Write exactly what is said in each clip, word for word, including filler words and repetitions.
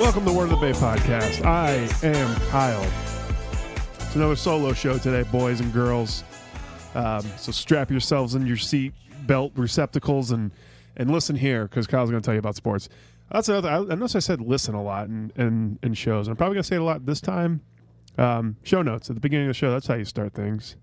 Welcome to Word of the Bay podcast. I am Kyle. It's another solo show today, boys and girls. Um, so strap yourselves in your seat belt receptacles and, and listen here, because Kyle's going to tell you about sports. That's another. I, I notice I said listen a lot in, in, in shows. I'm probably going to say it a lot this time. Um, show notes at the beginning of the show. That's how you start things.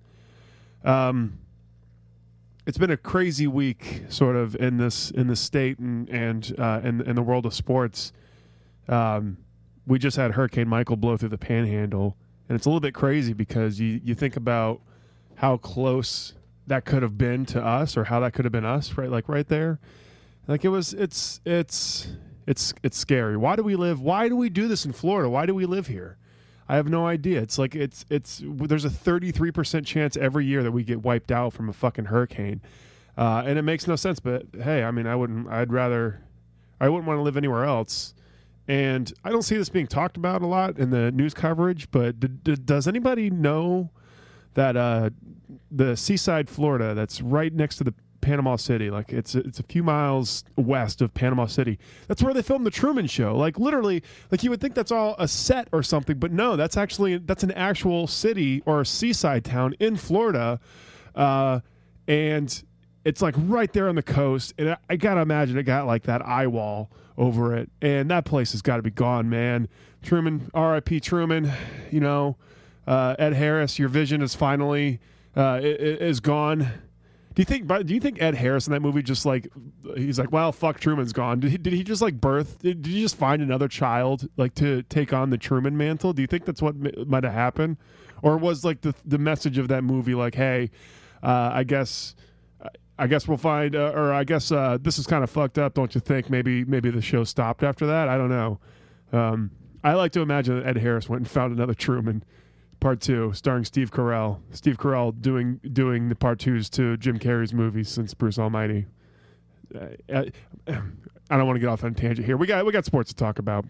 Um, it's been a crazy week, sort of in this in this state and and uh, in in the world of sports. Um, we just had Hurricane Michael blow through the Panhandle, and it's a little bit crazy because you, you think about how close that could have been to us, or how that could have been us, right? Like right there, like it was. It's it's it's it's scary. Why do we live? Why do we do this in Florida? Why do we live here? I have no idea. It's like it's it's there's a thirty-three percent chance every year that we get wiped out from a fucking hurricane, uh, and it makes no sense. But hey, I mean, I wouldn't. I'd rather. I wouldn't want to live anywhere else. And I don't see this being talked about a lot in the news coverage, but d- d- does anybody know that uh, the Seaside, Florida, that's right next to the Panama City, like it's it's a few miles west of Panama City, that's where they filmed the Truman Show. Like literally, like you would think that's all a set or something, but no, that's actually that's an actual city or a seaside town in Florida, uh, and it's like right there on the coast. And I, I gotta imagine it got like that eye wall over it, and that place has got to be gone, man. Truman, R I P Truman. You know, uh, Ed Harris, your vision is finally uh, is gone. Do you think? Do you think Ed Harris in that movie just like he's like, well, fuck, Truman's gone? Did he, did he just like birth? Did, did he just find another child like to take on the Truman mantle? Do you think that's what m- might have happened, or was like the the message of that movie like, hey, uh, I guess. I guess we'll find, uh, or I guess uh, this is kind of fucked up, don't you think? Maybe maybe the show stopped after that. I don't know. Um, I like to imagine that Ed Harris went and found another Truman, part two, starring Steve Carell. Steve Carell doing doing the part twos to Jim Carrey's movies since Bruce Almighty. Uh, I, I don't want to get off on a tangent here. We got we got sports to talk about.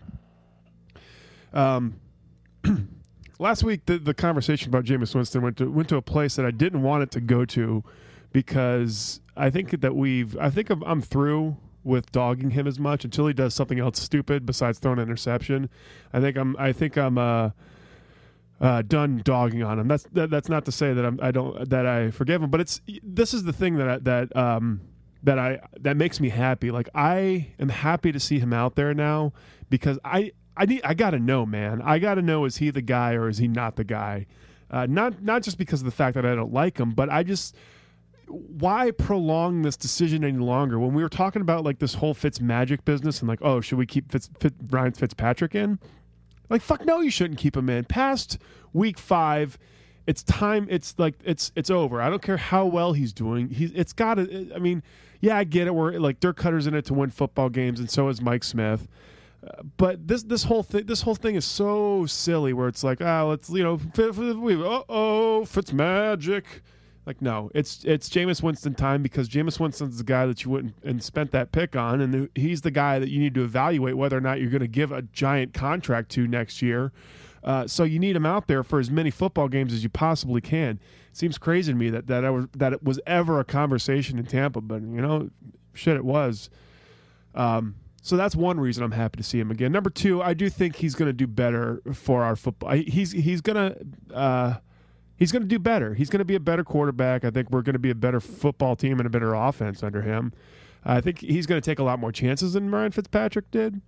Um, last week the the conversation about Jameis Winston went to went to a place that I didn't want it to go to. Because I think that we've, I think I'm, I'm through with dogging him as much until he does something else stupid besides throwing an interception. I think I'm, I think I'm uh, uh, done dogging on him. That's that, that's not to say that I'm, I don't, that I forgive him. But it's this is the thing that I, that um, that I that makes me happy. Like I am happy to see him out there now because I I need I gotta know, man. I gotta know, is he the guy or is he not the guy? Uh, not not just because of the fact that I don't like him, but I just. Why prolong this decision any longer? When we were talking about like this whole Fitz magic business and like, oh, should we keep Fitz, Fitz, Ryan Fitzpatrick in? Like, fuck no, you shouldn't keep him in. Past week five, it's time. It's like it's it's over. I don't care how well he's doing. He's it's got to. I mean, yeah, I get it. We're like Dirk Cutter's in it to win football games, and so is Mike Smith. Uh, but this this whole thing this whole thing is so silly. Where it's like, ah, oh, let's you know, uh oh, Fitz magic. Like, no, it's it's Jameis Winston time because Jameis Winston's the guy that you went and spent that pick on, and he's the guy that you need to evaluate whether or not you're going to give a giant contract to next year. Uh, so you need him out there for as many football games as you possibly can. It seems crazy to me that that, I was, that it was ever a conversation in Tampa, but, you know, shit, it was. Um, so that's one reason I'm happy to see him again. Number two, I do think he's going to do better for our football. He's, he's going to... Uh, He's going to do better. He's going to be a better quarterback. I think we're going to be a better football team and a better offense under him. I think he's going to take a lot more chances than Ryan Fitzpatrick did.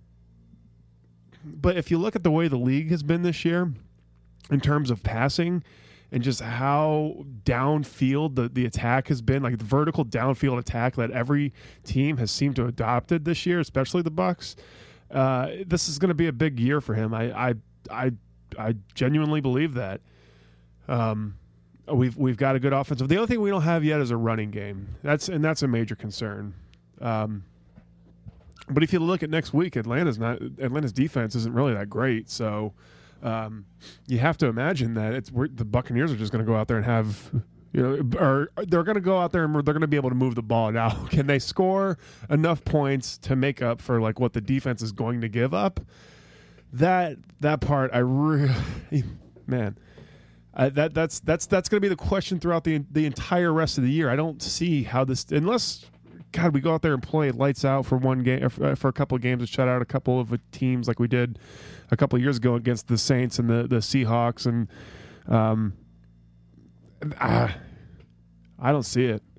But if you look at the way the league has been this year in terms of passing and just how downfield the, the attack has been, like the vertical downfield attack that every team has seemed to have adopted this year, especially the Bucs, uh, this is going to be a big year for him. I, I, I, I genuinely believe that. Um, we've we've got a good offensive. The only thing we don't have yet is a running game. That's and that's a major concern. Um, but if you look at next week, Atlanta's not Atlanta's defense isn't really that great. So um, you have to imagine that it's we're, the Buccaneers are just going to go out there and have you know, or they're going to go out there and they're going to be able to move the ball. Now, can they score enough points to make up for like what the defense is going to give up? That that part, I really man. Uh, that that's that's that's going to be the question throughout the the entire rest of the year. I don't see how this, unless God, we go out there and play lights out for one game, for a couple of games, and shut out a couple of teams like we did a couple of years ago against the Saints and the, the Seahawks, and um, I, I don't see it.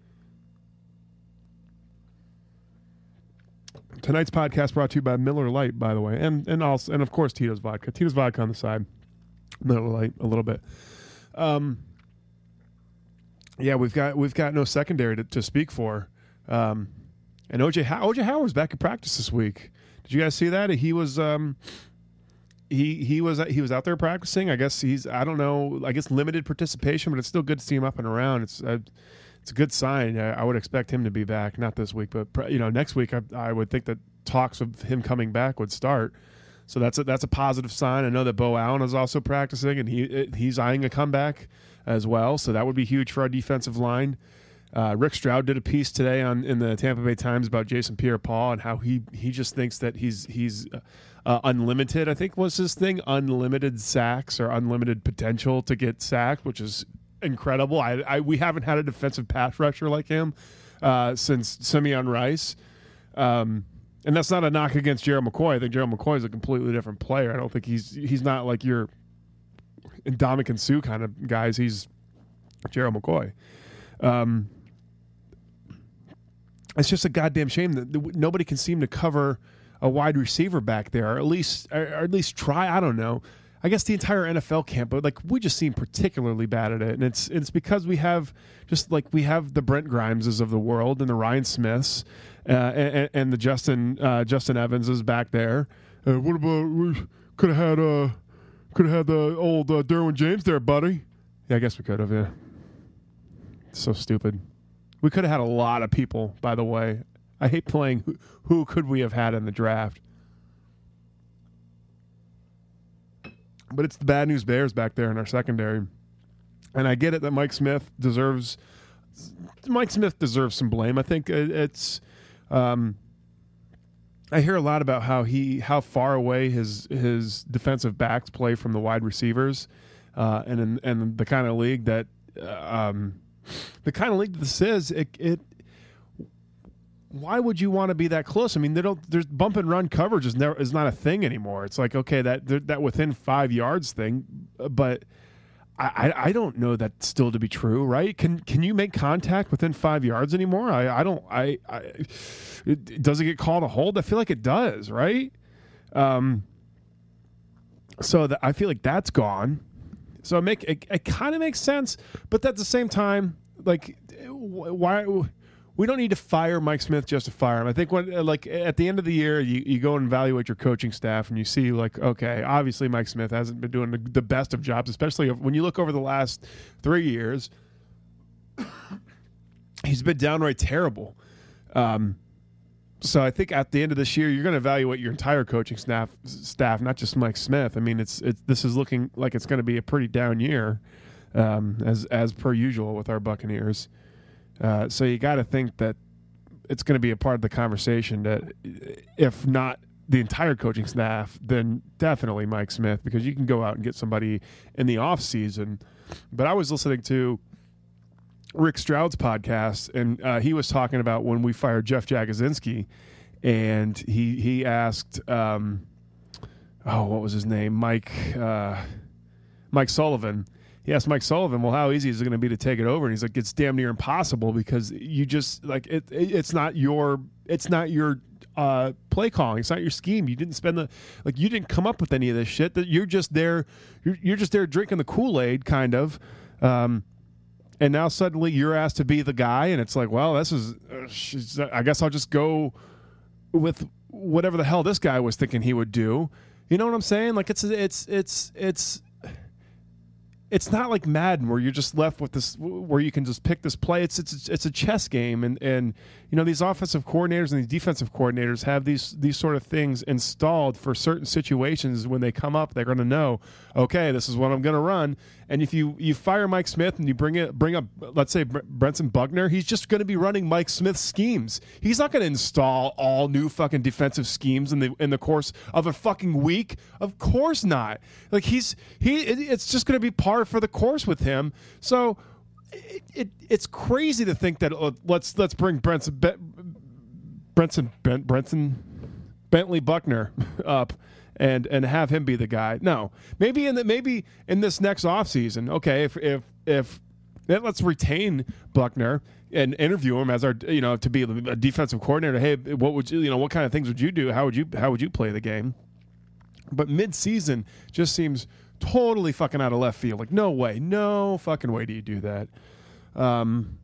Tonight's podcast brought to you by Miller Lite, by the way, and and also and of course Tito's Vodka. Tito's Vodka on the side, Miller Lite a little bit. Um, yeah, we've got we've got no secondary to, to speak for, um, and O J O J Howard's back in practice this week. Did you guys see that? He was um, he he was he was out there practicing. I guess he's I don't know. I guess limited participation, but it's still good to see him up and around. It's uh, It's a good sign. I, I would expect him to be back, not this week, but you know, next week. I, I would think that talks of him coming back would start. So that's a, that's a positive sign. I know that Bo Allen is also practicing, and he he's eyeing a comeback as well. So that would be huge for our defensive line. Uh, Rick Stroud did a piece today on in the Tampa Bay Times about Jason Pierre-Paul and how he he just thinks that he's he's uh, unlimited. I think was his thing, unlimited sacks or unlimited potential to get sacked, which is incredible. I, I we haven't had a defensive pass rusher like him uh, since Simeon Rice, um, and that's not a knock against Gerald McCoy. I think Gerald McCoy is a completely different player. I don't think he's he's not like your Ndamukong Suh kind of guys. He's Gerald McCoy. Um, it's just a goddamn shame that nobody can seem to cover a wide receiver back there, or at least or at least try. I don't know. I guess the entire N F L camp, but like we just seem particularly bad at it, and it's it's because we have just like we have the Brent Grimeses of the world and the Ryan Smiths uh, and, and the Justin uh, Justin Evanses back there. Uh, what about we could have had uh could have had the old uh, Derwin James there, buddy? Yeah, I guess we could have. Yeah, so stupid. We could have had a lot of people. By the way, I hate playing. Who, who could we have had in the draft? But it's the bad news Bears back there in our secondary. And I get it that Mike Smith deserves Mike Smith deserves some blame. I think it's um, I hear a lot about how he how far away his his defensive backs play from the wide receivers, uh, and in, and the kind of league that um, the kind of league that this is. It, it why would you want to be that close? I mean, they don't. There's bump and run coverage is never is not a thing anymore. It's like okay, that that within five yards thing, but I, I don't know that still to be true, right? Can can you make contact within five yards anymore? I, I don't. I, I it, does it get called a hold? I feel like it does, right? Um. So that I feel like that's gone. So it make it, it kind of makes sense, but at the same time, like why? We don't need to fire Mike Smith just to fire him. I think when, like, at the end of the year, you, you go and evaluate your coaching staff, and you see, like, okay, obviously Mike Smith hasn't been doing the, the best of jobs, especially when you look over the last three years. He's been downright terrible. Um, so I think at the end of this year, you're going to evaluate your entire coaching staff, staff, not just Mike Smith. I mean, it's it's this is looking like it's going to be a pretty down year, um, as as per usual with our Buccaneers. Uh, so you got to think that it's going to be a part of the conversation that if not the entire coaching staff, then definitely Mike Smith, because you can go out and get somebody in the off season. But I was listening to Rick Stroud's podcast, and uh, he was talking about when we fired Jeff Jagodzinski, and he, he asked, um, oh, what was his name? Mike, uh, Mike Sullivan. He asked Mike Sullivan, well, how easy is it going to be to take it over? And he's like, it's damn near impossible because you just like it. It's not your. It's not your uh, play calling. It's not your scheme. You didn't spend the like. You didn't come up with any of this shit. That you're just there. You're, you're just there drinking the Kool-Aid, kind of. Um, and now suddenly you're asked to be the guy, and it's like, well, this is. Uh, I guess I'll just go with whatever the hell this guy was thinking he would do. You know what I'm saying? Like it's it's it's it's. It's not like Madden where you're just left with this, where you can just pick this play. It's it's it's a chess game, and and you know these offensive coordinators and these defensive coordinators have these these sort of things installed for certain situations. When they come up, they're going to know, okay, this is what I'm going to run. And if you, you fire Mike Smith and you bring it bring up, let's say Brenson Buckner, he's just going to be running Mike Smith's schemes. He's not going to install all new fucking defensive schemes in the in the course of a fucking week. Of course not. Like he's he, it, it's just going to be par for the course with him. So it, it it's crazy to think that uh, let's let's bring Brenson Brenton Brent, Brenton Bentley Buckner up and and have him be the guy. No, maybe in the maybe in this next offseason, okay, if if if let's retain Buckner and interview him as our, you know, to be a defensive coordinator. Hey, what would you, you know, what kind of things would you do? How would you, how would you play the game? But mid-season just seems totally fucking out of left field. Like, no way, no fucking way do you do that. Um,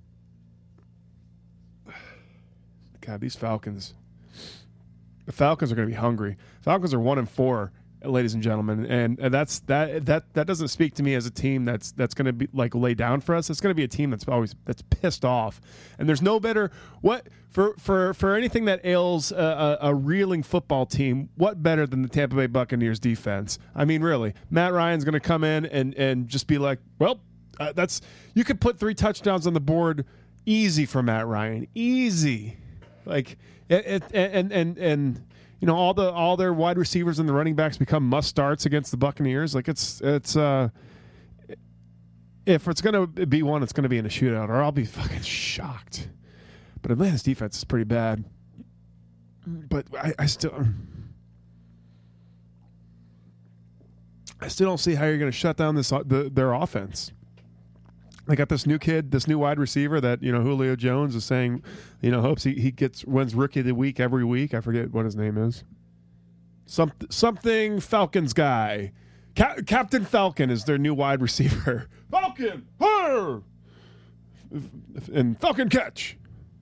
God, these Falcons, the Falcons are going to be hungry. Falcons are one and four, ladies and gentlemen, and, and that's that that that doesn't speak to me as a team that's that's going to be like lay down for us. It's going to be a team that's always that's pissed off, and there's no better what for for for anything that ails a, a, a reeling football team. What better than the Tampa Bay Buccaneers defense? I mean, really, Matt Ryan's going to come in and and just be like, well, uh, that's you could put three touchdowns on the board easy for Matt Ryan, easy, like it, it and and and. You know, all the all their wide receivers and the running backs become must starts against the Buccaneers. Like it's it's uh, if it's gonna be one, it's gonna be in a shootout, or I'll be fucking shocked. But Atlanta's defense is pretty bad. But I, I still I still don't see how you're gonna shut down this the, their offense. They got this new kid, this new wide receiver that, you know, Julio Jones is saying, you know, hopes he, he gets wins Rookie of the Week every week. I forget what his name is. Some, something Falcons guy. Cap, Captain Falcon is their new wide receiver. Falcon! Her! And Falcon catch.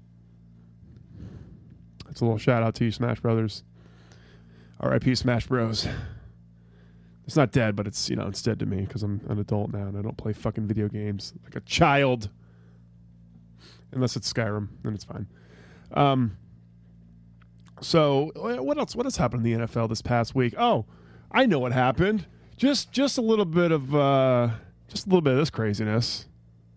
That's a little shout out to you, Smash Brothers. R I P Smash Bros. It's not dead, but it's, you know, it's dead to me because I'm an adult now and I don't play fucking video games like a child. Unless it's Skyrim, then it's fine. Um, so what else? What has happened in the N F L this past week? Oh, I know what happened. Just, just a little bit of, uh, just a little bit of this craziness.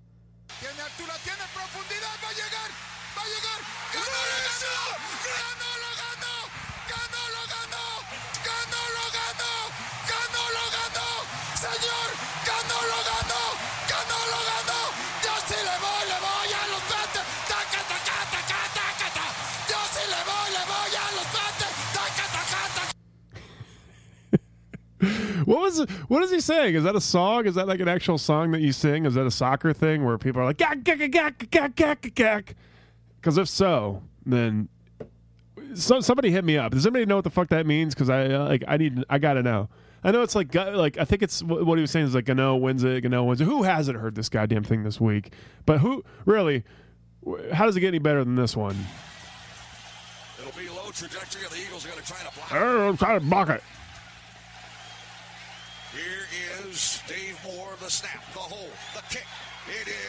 What was what is he saying? Is that a song? Is that like an actual song that you sing? Is that a soccer thing where people are like gak gak gak gak gak gak? Because if so, then so, somebody hit me up. Does anybody know what the fuck that means? Because I uh, like I need I gotta know. I know it's like like I think it's what he was saying is like Gano wins it, Gano wins it. Who hasn't heard this goddamn thing this week? But who really? How does it get any better than this one? It'll be low trajectory, and the Eagles are going to try to block it. I'm trying to block it. Here is Dave Moore, the snap, the hold, the kick. It is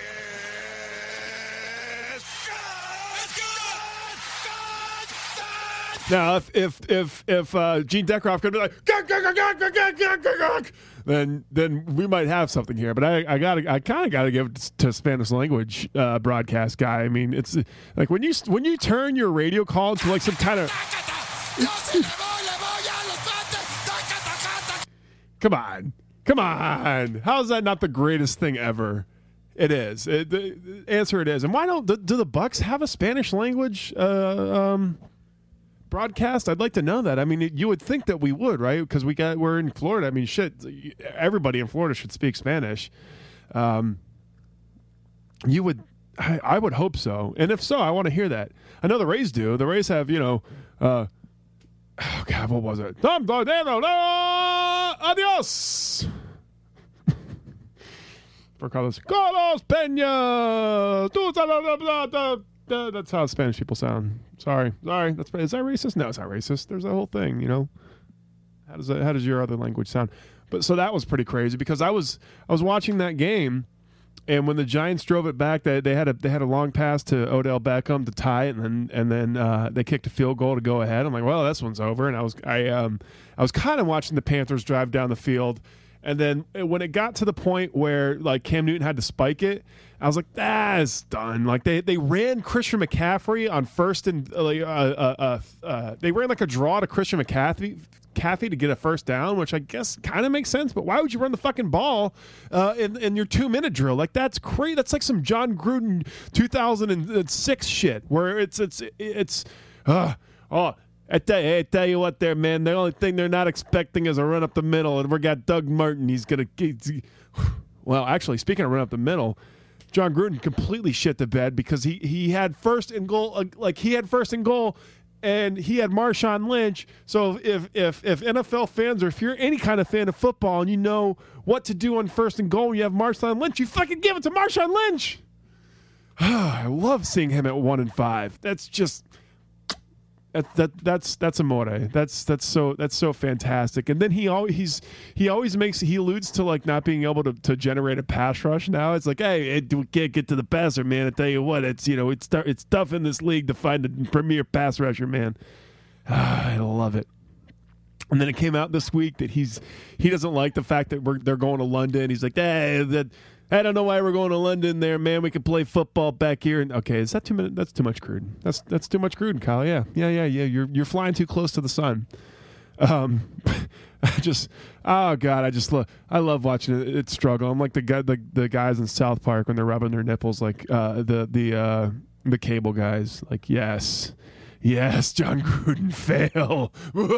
good! It's good! Good! Good! Now, if if if if uh, Gene Decroft could be like, gak, gak, gak, gak, gak, gak, gak, gak, then then we might have something here. But I I got I kind of got to give it to Spanish language uh, broadcast guy. I mean, it's like when you when you turn your radio call into like some kind of Come on. Come on. How is that not the greatest thing ever? It is. It, the, the answer it is. And why don't do, do the Bucks have a Spanish language uh, um, broadcast? I'd like to know that. I mean, it, you would think that we would, right? Because we got we're in Florida. I mean, shit. Everybody in Florida should speak Spanish. Um, you would. I, I would hope so. And if so, I want to hear that. I know the Rays do. The Rays have, you know. Uh, Oh, God, what was it? Adios. For Carlos. Carlos Pena. That's how Spanish people sound. Sorry. Sorry. That's, is that racist? No, it's not racist. There's a whole thing, you know. How does that, how does your other language sound? But so that was pretty crazy because I was I was watching that game. And when the Giants drove it back, they, they had a they had a long pass to Odell Beckham to tie it, and then and then uh, they kicked a field goal to go ahead. I'm like, well, this one's over. And I was I um I was kind of watching the Panthers drive down the field, and then when it got to the point where like Cam Newton had to spike it, I was like, that's done. Like they, they ran Christian McCaffrey on first and uh, uh, uh, uh, they ran like a draw to Christian McCaffrey. Caffey to get a first down, which I guess kind of makes sense, but why would you run the fucking ball uh, in, in your two-minute drill? Like, that's crazy. That's like some John Gruden two thousand six shit, where it's it's it's Uh, oh, I tell, you, I tell you what there, man. The only thing they're not expecting is a run up the middle, and we got Doug Martin. He's going to – well, actually, speaking of run up the middle, John Gruden completely shit the bed because he, he had first and goal uh, – like he had first and goal – and he had Marshawn Lynch. So if if if N F L fans or if you're any kind of fan of football and you know what to do on first and goal, you have Marshawn Lynch, you fucking give it to Marshawn Lynch. I love seeing him at one and five. That's just that that that's that's amore. That's that's so that's so fantastic. And then he always he's he always makes he alludes to like not being able to, to generate a pass rush. Now it's like, hey, it, we can't get to the passer, man. I tell you what, it's you know it's it's tough in this league to find a premier pass rusher, man. I love it. And then it came out this week that he's he doesn't like the fact that we're they're going to London. He's like, hey, that. I don't know why we're going to London there, man. We could play football back here. And okay, is that too much? That's too much Gruden. That's that's too much Gruden, Kyle. Yeah, yeah, yeah, yeah. You're you're flying too close to the sun. Um, I just oh god, I just love I love watching it, it struggle. I'm like the guy the the guys in South Park when they're rubbing their nipples, like uh, the the uh, the cable guys. Like yes. Yes, John Gruden, fail.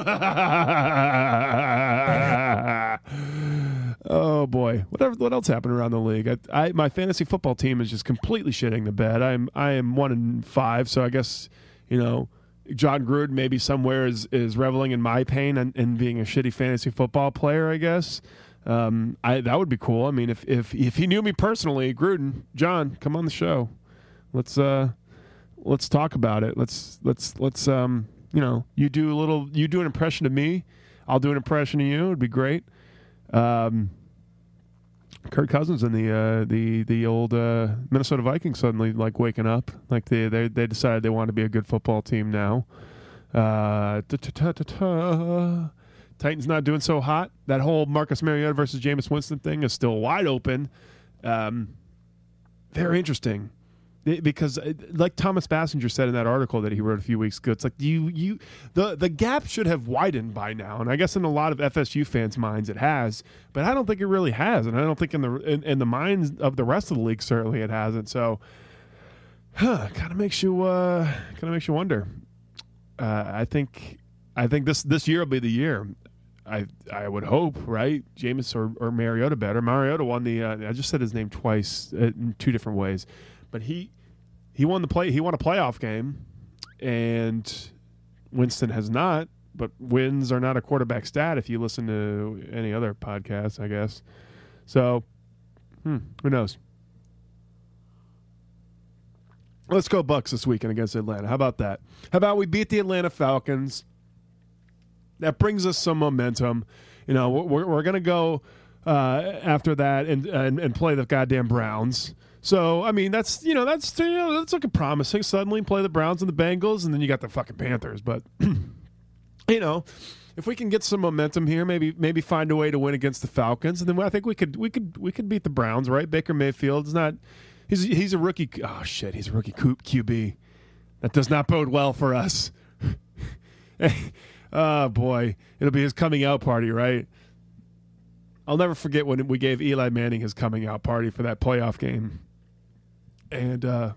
Oh boy, whatever. What else happened around the league? I, I, my fantasy football team is just completely shitting the bed. I'm, I am one and five, so I guess you know, John Gruden maybe somewhere is, is reveling in my pain and, and being a shitty fantasy football player. I guess. Um, I that would be cool. I mean, if if if he knew me personally, Gruden, John, come on the show. Let's uh. Let's talk about it. Let's let's let's um you know you do a little you do an impression of me, I'll do an impression of you. It'd be great. Um, Kirk Cousins and the uh, the the old uh, Minnesota Vikings suddenly like waking up. Like they they they decided they want to be a good football team now. Uh, Titans not doing so hot. That whole Marcus Mariota versus Jameis Winston thing is still wide open. Um, very interesting. Because, like Thomas Bassinger said in that article that he wrote a few weeks ago, it's like you, you, the the gap should have widened by now, and I guess in a lot of F S U fans' minds it has, but I don't think it really has, and I don't think in the in, in the minds of the rest of the league certainly it hasn't. So, huh, kind of makes you, uh, kind of makes you wonder. Uh, I think, I think this this year will be the year. I I would hope, right? Jameis or, or Mariota better. Mariota won the. Uh, I just said his name twice in two different ways. But he he won the play. He won a playoff game, and Winston has not. But wins are not a quarterback stat if you listen to any other podcasts, I guess. So, hmm, who knows? Let's go Bucks this weekend against Atlanta. How about that? How about we beat the Atlanta Falcons? That brings us some momentum. You know, we're we're gonna go uh, after that and, and and play the goddamn Browns. So, I mean, that's, you know, that's, you know, that's looking promising. Suddenly play the Browns and the Bengals, and then you got the fucking Panthers. But, you know, if we can get some momentum here, maybe maybe find a way to win against the Falcons, and then I think we could we could we could beat the Browns, right? Baker Mayfield's not he's he's a rookie. Oh shit, he's a rookie Q B. That does not bode well for us. Oh boy, it'll be his coming out party, right? I'll never forget when we gave Eli Manning his coming out party for that playoff game. And uh,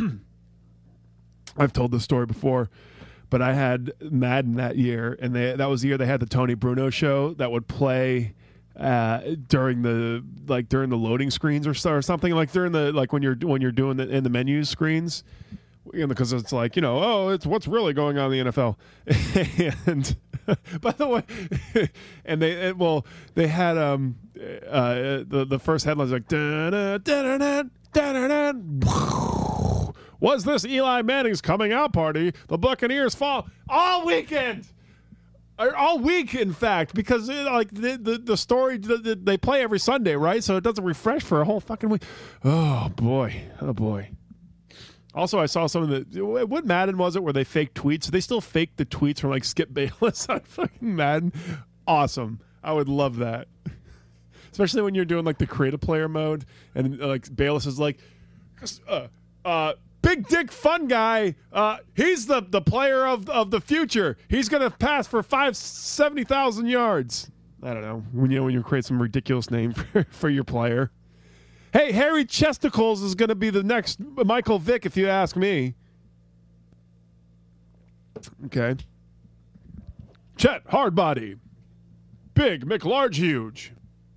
I've told this story before, but I had Madden that year, and they, that was the year they had the Tony Bruno show that would play uh, during the like during the loading screens or, or something like during the like when you're when you're doing the in the menus screens, because it's like, you know, oh, it's what's really going on in the N F L. And by the way, and they it, well they had um uh the the first headline was like da da da da da da. Was this Eli Manning's coming out party? The Buccaneers fall all weekend. All week, in fact, because it, like the, the the story the, the, they play every Sunday, right? So it doesn't refresh for a whole fucking week. Oh boy, oh boy. Also, I saw some of the what Madden was it where they faked tweets? They still fake the tweets from like Skip Bayless on fucking Madden. Awesome, I would love that, especially when you're doing like the creative player mode and uh, like Bayless is like, uh, uh. Big dick fun guy. Uh, he's the, the player of of the future. He's gonna pass for five seventy thousand yards. I don't know when you know when you create some ridiculous name for, for your player. Hey, Harry Chesticles is gonna be the next Michael Vick, if you ask me. Okay. Chet, hard body. Big, McLarge, huge.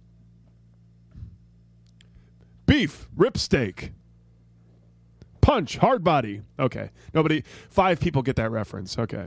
Beef, rip steak. Punch, hard body. Okay. Nobody, five people get that reference. Okay.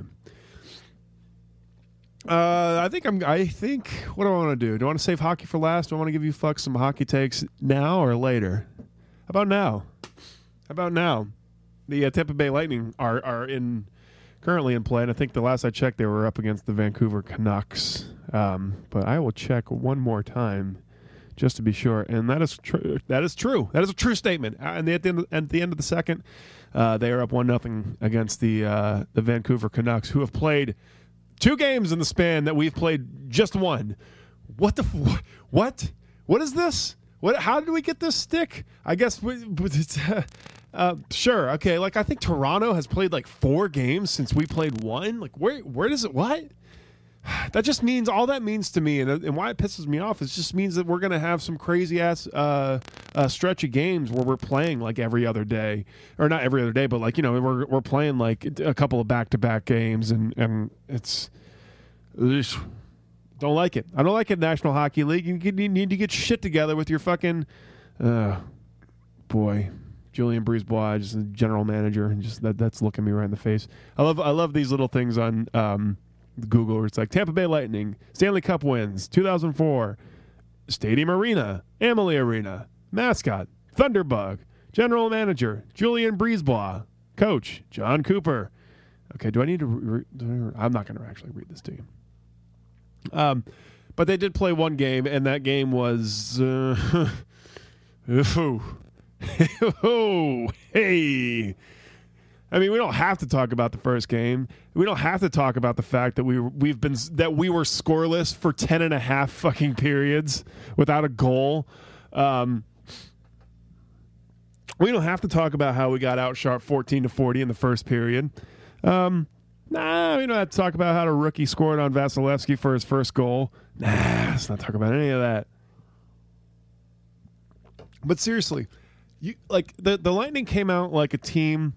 Uh, I think I'm, I think, what do I want to do? Do I want to save hockey for last? Do I want to give you fucks some hockey takes now or later? How about now? How about now? The uh, Tampa Bay Lightning are, are in, currently in play, and I think the last I checked, they were up against the Vancouver Canucks. Um, but I will check one more time just to be sure, and that is true. That is true. That is a true statement. Uh, and at the end of, at the end of the second, uh, they are up one nothing against the uh, the Vancouver Canucks, who have played two games in the span that we've played just one. What the f- what? What is this? What? How did we get this stick? I guess. We, uh, uh, sure. Okay. Like I think Toronto has played like four games since we played one. Like where? Where does it? What? That just means all that means to me, and, and why it pisses me off is just means that we're going to have some crazy ass uh, uh, stretch of games where we're playing like every other day, or not every other day, but like you know we're we're playing like a couple of back to back games, and and it's ugh, don't like it. I don't like it. National Hockey League, you, you need to get shit together with your fucking uh, boy. Julien Brisebois, just the general manager, and just that that's looking me right in the face. I love I love these little things on. Um, Google, where it's like Tampa Bay Lightning, Stanley Cup wins, two thousand four, Stadium Arena, Amalie Arena, mascot, Thunderbug, general manager, Julien Brisebois, coach, John Cooper. Okay, do I need to, re- re- I'm not going to actually read this to you. Um, but they did play one game, and that game was, uh, oh, oh, hey, I mean, we don't have to talk about the first game. We don't have to talk about the fact that we we've been that we were scoreless for ten and a half fucking periods without a goal. Um, we don't have to talk about how we got outshot fourteen to forty in the first period. Um, nah, we don't have to talk about how the rookie scored on Vasilevsky for his first goal. Nah, let's not talk about any of that. But seriously, you like the the Lightning came out like a team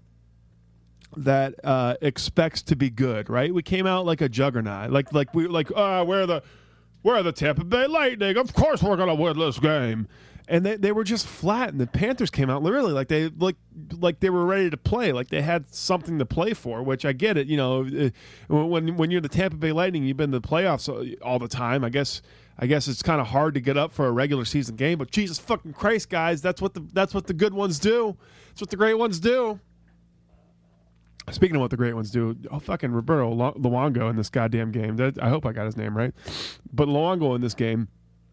that uh, expects to be good, right? We came out like a juggernaut, like like we like uh, we're the we're the Tampa Bay Lightning. Of course, we're gonna win this game, and they, they were just flat. And the Panthers came out literally like they like like they were ready to play, like they had something to play for. Which I get it, you know, when when you're the Tampa Bay Lightning, you've been in the playoffs all the time. I guess I guess it's kind of hard to get up for a regular season game, but Jesus fucking Christ, guys, that's what the that's what the good ones do. That's what the great ones do. Speaking of what the great ones do, oh, fucking Roberto Luongo in this goddamn game. That, I hope I got his name right. But Luongo in this game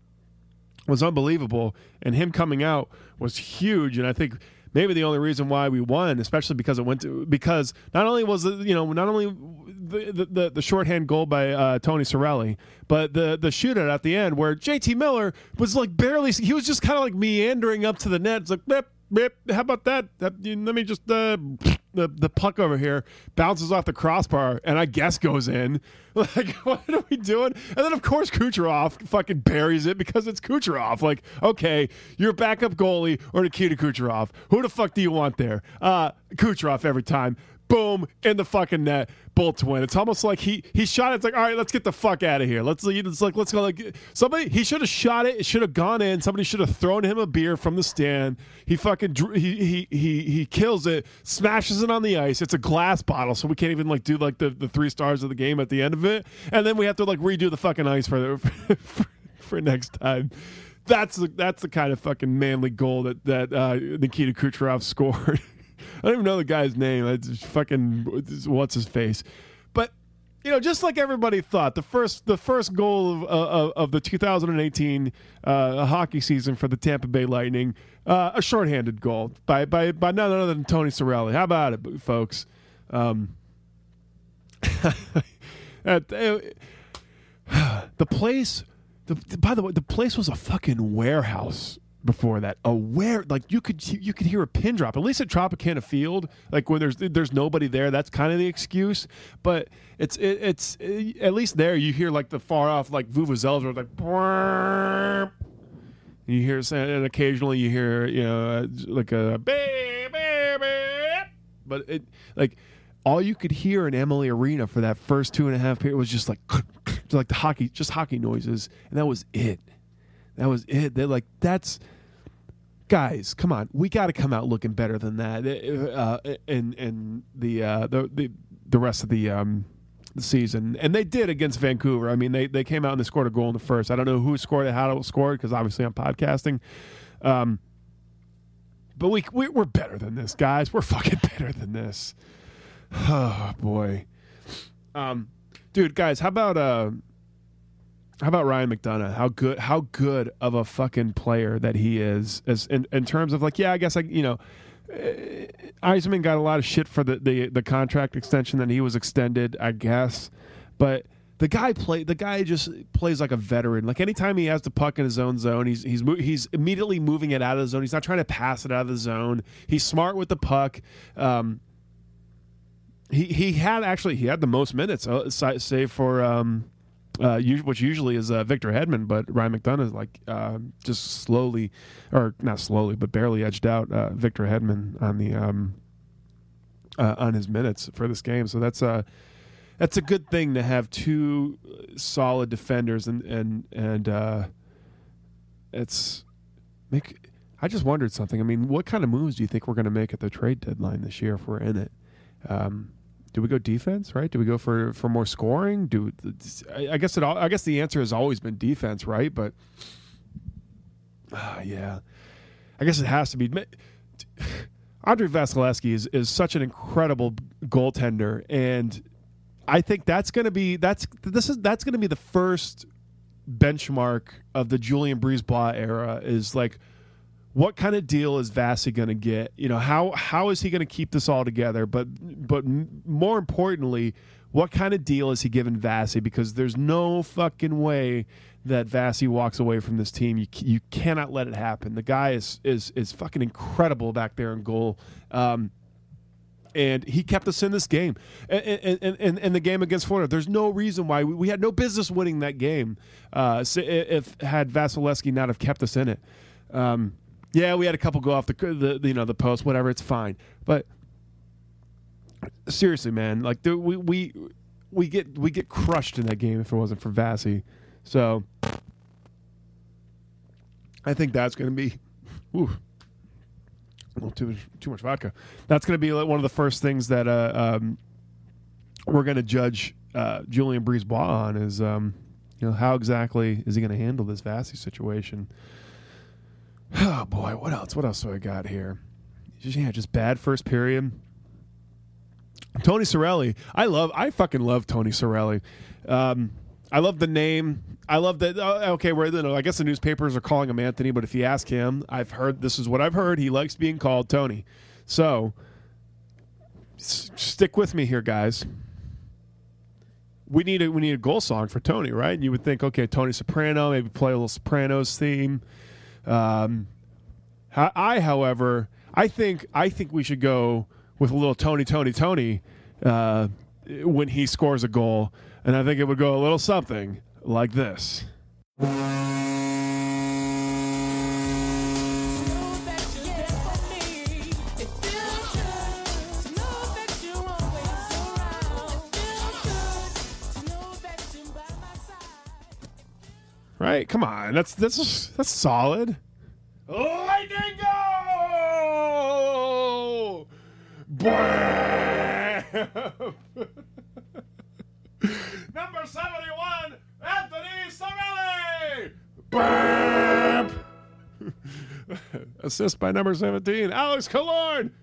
was unbelievable, and him coming out was huge. And I think maybe the only reason why we won, especially because it went to because not only was it, you know not only the the, the, the shorthand goal by uh, Tony Cirelli, but the the shootout at the end where J T Miller was like barely. He was just kind of like meandering up to the net. It's like, bip, bip, how about that? that you, let me just. Uh, The the puck over here bounces off the crossbar and I guess goes in. Like, what are we doing? And then of course Kucherov fucking buries it because it's Kucherov. Like, okay, you're backup goalie or Nikita Kucherov. Who the fuck do you want there? Uh, Kucherov every time. Boom, in the fucking net. Bolts win. It's almost like he he shot it. It's like, all right, let's get the fuck out of here. Let's it's like let's go. Like somebody, he should have shot it. It should have gone in. Somebody should have thrown him a beer from the stand. He fucking he he he he kills it, smashes it on the ice. It's a glass bottle, so we can't even like do like the, the three stars of the game at the end of it. And then we have to like redo the fucking ice for the, for, for next time. That's the that's the kind of fucking manly goal that that uh, Nikita Kucherov scored. I don't even know the guy's name. It's fucking what's his face, but you know, just like everybody thought, the first the first goal of of, of the two thousand eighteen uh, hockey season for the Tampa Bay Lightning, uh, a shorthanded goal by by by none other than Tony Cirelli. How about it, folks? Um, the place, the, by the way, the place was a fucking warehouse. Before that, a where like you could you could hear a pin drop. At least at Tropicana Field, like when there's there's nobody there, that's kind of the excuse. But it's it, it's it, at least there you hear like the far off like vuvuzelas or like. Burp. You hear and occasionally you hear you know like a beep, beep, beep. But it like all you could hear in Emily Arena for that first two and a half period was just like, like the hockey, just hockey noises, and that was it. That was it. They're like, that's guys, come on, we got to come out looking better than that. Uh, and and the uh, the the the rest of the um, the season, and they did against Vancouver. I mean, they they came out and they scored a goal in the first. I don't know who scored it, how it scored, because obviously I'm podcasting. Um, but we, we we're better than this, guys. We're fucking better than this. Oh boy, um, dude, guys, how about uh, how about Ryan McDonagh? How good, how good of a fucking player that he is, as in, in terms of like, yeah, I guess I, you know, uh, Yzerman got a lot of shit for the, the the contract extension that he was extended, I guess, but the guy play the guy just plays like a veteran. Like anytime he has the puck in his own zone, he's he's he's immediately moving it out of the zone. He's not trying to pass it out of the zone. He's smart with the puck. Um, He he had actually he had the most minutes, uh, save for um, uh, which usually is uh, Victor Hedman, but Ryan McDonagh is like uh, just slowly, or not slowly, but barely edged out uh, Victor Hedman on the um, uh, on his minutes for this game. So that's a that's a good thing to have two solid defenders, and and and uh, it's make. I just wondered something. I mean, what kind of moves do you think we're going to make at the trade deadline this year if we're in it? Um, do we go defense, right? Do we go for, for more scoring? Do I guess it all, I guess the answer has always been defense, right? But uh, yeah, I guess it has to be. Andrei Vasilevsky is, is such an incredible goaltender, and I think that's going to be that's this is that's going to be the first benchmark of the Julien Brisebois era. Is like, what kind of deal is Vasi going to get? You know, how how is he going to keep this all together? But but more importantly, what kind of deal is he giving Vasi? Because there's no fucking way that Vasi walks away from this team. You you cannot let it happen. The guy is is is fucking incredible back there in goal. Um, and he kept us in this game. And, and, and, and the game against Florida, there's no reason why we, we had no business winning that game uh, if had Vasilevsky not have kept us in it. Um, Yeah, we had a couple go off the, the you know the post, whatever. It's fine, but seriously, man, like dude, we we we get we get crushed in that game if it wasn't for Vasi. So I think that's going to be, ooh, a little too too much vodka. That's going to be one of the first things that uh, um, we're going to judge uh, Julien Brisebois on is um, you know how exactly is he going to handle this Vasi situation. Oh boy, what else? What else do I got here? Just, yeah, just bad first period. Tony Cirelli, I love, I fucking love Tony Cirelli. Um, I love the name. I love that. Uh, okay, where you know, I guess the newspapers are calling him Anthony, but if you ask him, I've heard this is what I've heard. He likes being called Tony. So s- stick with me here, guys. We need a we need a goal song for Tony, right? And you would think, okay, Tony Soprano, maybe play a little Sopranos theme. Um, I, however, I think I think we should go with a little Tony, Tony, Tony uh, when he scores a goal, and I think it would go a little something like this. Right? Come on. That's that's that's solid. Lightning go! Bam! Number seventy-one, Anthony Cirelli! Bam! Assist by number seventeen, Alex Killorn!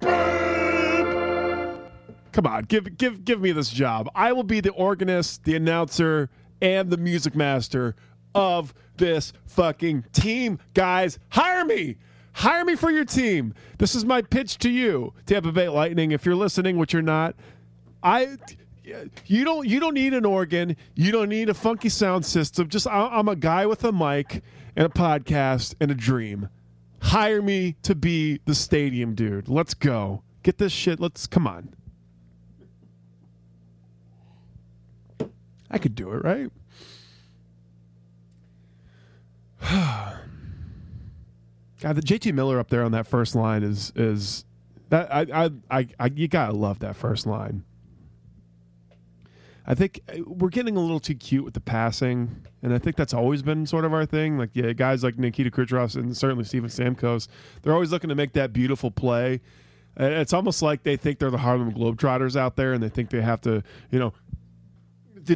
Bam! Come on, give give give me this job. I will be the organist, the announcer, and the music master of this fucking team. Guys, hire me. Hire me for your team. This is my pitch to you, Tampa Bay Lightning. If you're listening, which you're not, I you don't you don't need an organ. You don't need a funky sound system. Just I'm a guy with a mic and a podcast and a dream. Hire me to be the stadium dude. Let's go. Get this shit. Let's come on. I could do it, right? God, the J T Miller up there on that first line is is That I, I, I, I, you gotta love that first line. I think we're getting a little too cute with the passing, and I think that's always been sort of our thing. Like, yeah, guys like Nikita Kucherov and certainly Steven Stamkos, they're always looking to make that beautiful play. And it's almost like they think they're the Harlem Globetrotters out there, and they think they have to, you know, through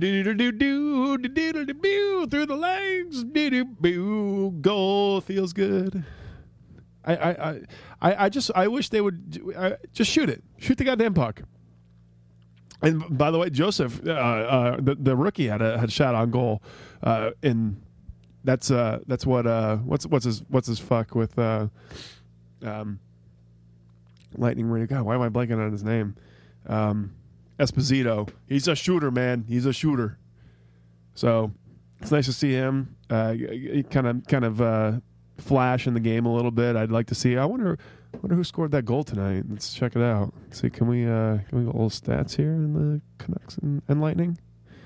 the legs, goal feels good. I, I, I, I just, I wish they would I, just shoot it, shoot the goddamn puck. And by the way, Joseph, uh, uh, the the rookie had a had a shot on goal, uh, and that's uh, that's what uh, what's what's his what's his fuck with uh, um, Lightning Marine. God, why am I blanking on his name? Um, Esposito. He's a shooter, man. He's a shooter. So it's nice to see him uh, kind of kind of uh, flash in the game a little bit. I'd like to see. I wonder. I wonder who scored that goal tonight. Let's check it out. Let's see, can we uh, can we get a little stats here in the Canucks and, and Lightning?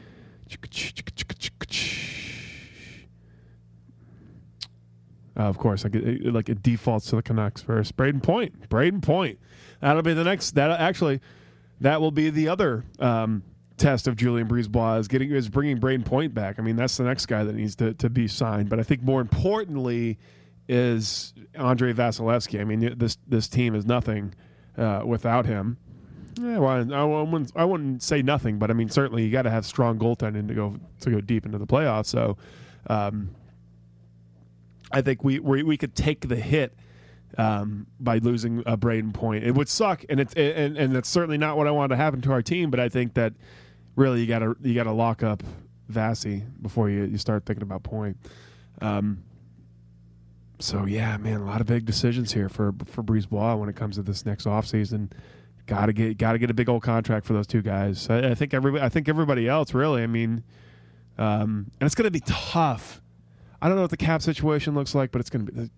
Uh, of course, like it, like it defaults to the Canucks first. Braden Point, Braden Point. That'll be the next. That actually, that will be the other um, test of Julien BriseBois is getting is bringing Braden Point back. I mean, that's the next guy that needs to to be signed. But I think more importantly is Andrei Vasilevsky. I mean, this this team is nothing uh, without him. Yeah, well, I wouldn't I wouldn't say nothing, but I mean, certainly you got to have strong goaltending to go to go deep into the playoffs. So, um, I think we we, we could take the hit um, by losing a Braden Point. It would suck, and it's and and that's certainly not what I wanted to happen to our team. But I think that really you got to you got to lock up Vasi before you you start thinking about Point. Um, So, yeah, man, a lot of big decisions here for for BriseBois when it comes to this next offseason. Got to get got to get a big old contract for those two guys. I, I think everybody I think everybody else really. I mean, um, and it's going to be tough. I don't know what the cap situation looks like, but it's going to be.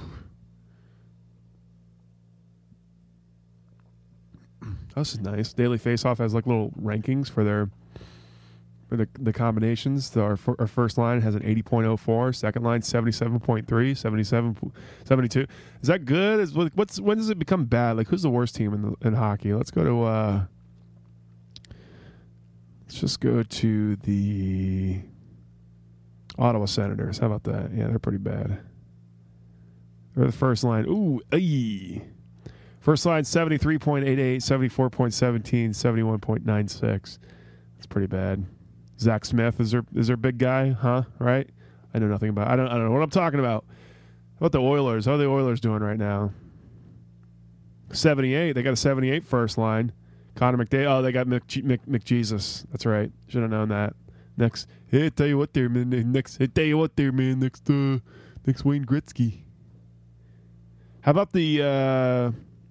Oh, this is nice. Daily Faceoff has like little rankings for their for the the combinations. So our, our first line has an eighty point oh four, second line seventy-seven point three, seventy-seven, seventy-two. Is that good? Is what's when does it become bad? Like, who's the worst team in the, in hockey? Let's go to uh let's just go to the Ottawa Senators. How about that? Yeah, they're pretty bad. They're the first line. Ooh, ay. First line seventy-three point eight eight, seventy-four point one seven, seventy-one point nine six. That's pretty bad. Zach Smith is their is their big guy, huh? Right? I know nothing about. I don't. I don't know what I'm talking about. How about the Oilers? How are the Oilers doing right now? seventy-eight. They got a seventy-eight first line. Connor McDavid. Oh, they got Mc, Mc, McJesus. That's right. Should have known that. Next, hey, tell you what, there, man. Next, hey, tell you what, there, man. Next, uh, next Wayne Gretzky. How about the? Uh,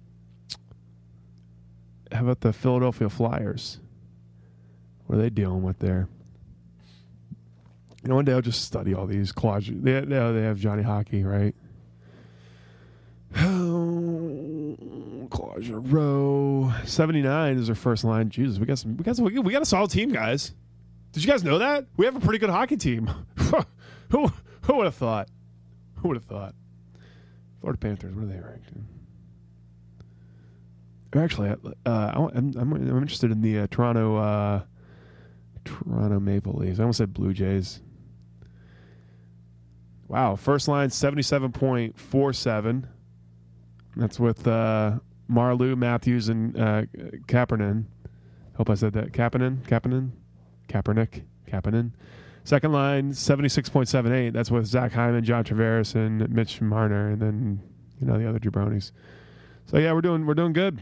how about the Philadelphia Flyers? What are they dealing with there? You know, one day I'll just study all these. Claude, they, they, they have Johnny Hockey, right? Claude Giroux. seventy-nine is their first line. Jesus, we got some. We got some. We got a solid team, guys. Did you guys know that? We have a pretty good hockey team. who who would have thought? Who would have thought? Florida Panthers. What are they ranked in? Actually, uh, I'm, I'm I'm interested in the uh, Toronto uh, Toronto Maple Leafs. I almost said Blue Jays. Wow, first line seventy-seven point four seven. That's with uh, Marleau, Matthews, and uh, Kapanen. Hope I said that. Kapanen, Kapanen, Kaepernick, Kapanen. Second line seventy-six point seven eight. That's with Zach Hyman, John Tavares, and Mitch Marner, and then you know the other jabronis. So yeah, we're doing we're doing good.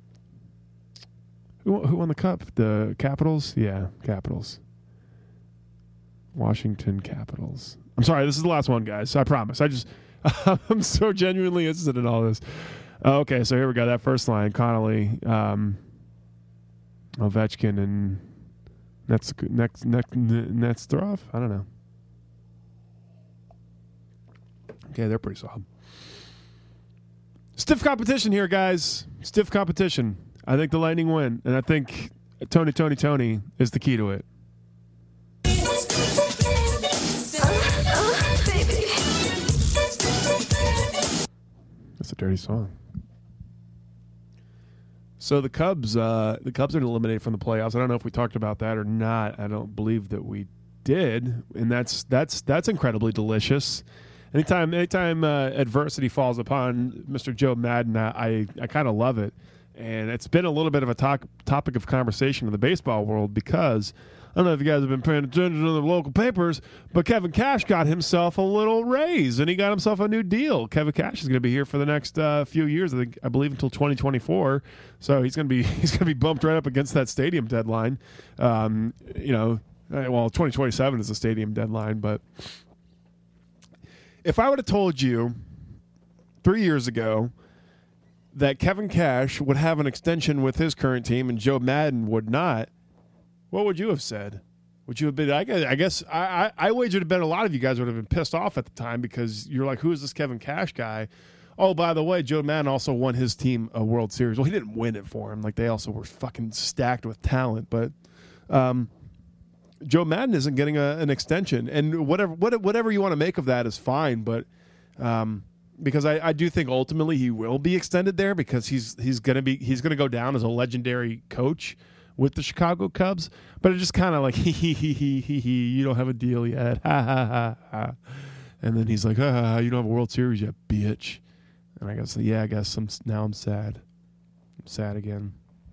Who, who won the cup? The Capitals? Yeah, Capitals. Washington Capitals. I'm sorry, this is the last one, guys. I promise. I just, I'm so genuinely interested in all this. Uh, okay, so here we go. That first line, Connolly, um, Ovechkin, and Nets, Nets, Nets, Netstrov? I don't know. Okay, they're pretty solid. Stiff competition here, guys. Stiff competition. I think the Lightning win, and I think Tony, Tony, Tony is the key to it. That's a dirty song. So the Cubs, uh, the Cubs are eliminated from the playoffs. I don't know if we talked about that or not. I don't believe that we did, and that's that's that's incredibly delicious. Anytime, anytime uh, adversity falls upon Mister Joe Maddon, I I kind of love it, and it's been a little bit of a talk, topic of conversation in the baseball world because I don't know if you guys have been paying attention to the local papers, but Kevin Cash got himself a little raise, and he got himself a new deal. Kevin Cash is going to be here for the next uh, few years, I think, I believe until twenty twenty-four. So he's going to be he's going to be bumped right up against that stadium deadline. Um, you know, well, twenty twenty-seven is the stadium deadline, but if I would have told you three years ago that Kevin Cash would have an extension with his current team and Joe Maddon would not, what would you have said? Would you have been? I guess. I, guess I, I, I wagered to bet a lot of you guys would have been pissed off at the time because you're like, "Who is this Kevin Cash guy?" Oh, by the way, Joe Maddon also won his team a World Series. Well, he didn't win it for him. Like they also were fucking stacked with talent. But um, Joe Maddon isn't getting a, an extension, and whatever what, whatever you want to make of that is fine. But um, because I, I do think ultimately he will be extended there because he's he's gonna be he's gonna go down as a legendary coach with the Chicago Cubs, but it's just kind of like, he, he, he, he, he, he, you don't have a deal yet. Ha, ha, ha, ha. And then he's like, ha, ha, ha, you don't have a World Series yet, bitch. And I guess, yeah, I guess I'm, now I'm sad. I'm sad again.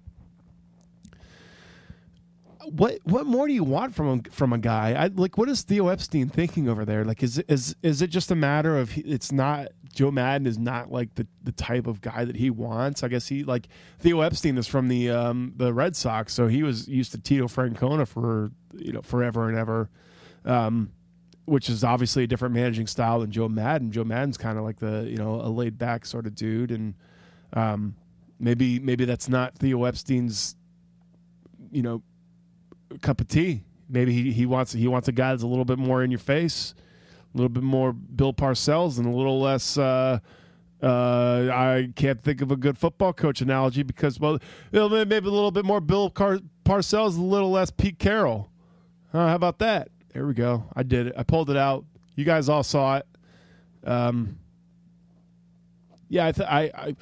What what more do you want from a, from a guy? I, like, what is Theo Epstein thinking over there? Like, is is is it just a matter of he, it's not Joe Maddon is not like the, the type of guy that he wants? I guess he like Theo Epstein is from the um, the Red Sox, so he was used to Tito Francona for you know forever and ever, um, which is obviously a different managing style than Joe Maddon. Joe Maddon's kind of like the you know a laid back sort of dude, and um, maybe maybe that's not Theo Epstein's you know. cup of tea. Maybe he, he wants he wants a guy that's a little bit more in your face, a little bit more Bill Parcells, and a little less. Uh, uh, I can't think of a good football coach analogy because well, maybe a little bit more Bill Car- Parcells, a little less Pete Carroll. Uh, how about that? There we go. I did it. I pulled it out. You guys all saw it. Um, yeah, I, th- I, I